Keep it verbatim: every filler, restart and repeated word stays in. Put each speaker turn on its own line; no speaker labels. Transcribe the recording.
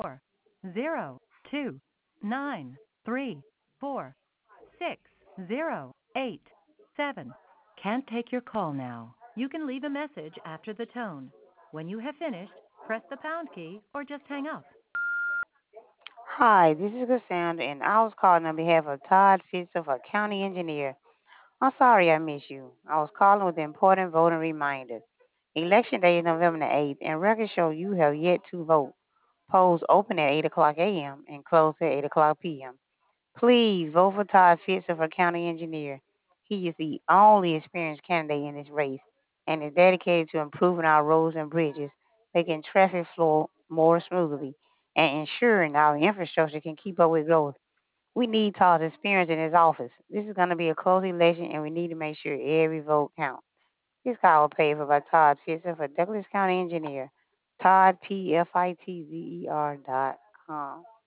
zero two nine three four six zero eight seven. Can't take your call now. You can leave a message after the tone. When you have finished, press the pound key or just hang up.
Hi, this is Cassandra, and I was calling on behalf of Todd Fitzer, a county engineer. I'm sorry I missed you. I was calling with an important voting reminder. Election day is November the eighth, and records show you have yet to vote. Polls open at eight o'clock a m and close at eight o'clock p m Please vote for Todd Fitzer for county engineer. He is the only experienced candidate in this race and is dedicated to improving our roads and bridges, making traffic flow more smoothly, and ensuring our infrastructure can keep up with growth. We need Todd's experience in his office. This is going to be a close election, and we need to make sure every vote counts. This call was paid for by Todd Fitzer for Douglas County Engineer. Todd, P F I T Z E R dot com.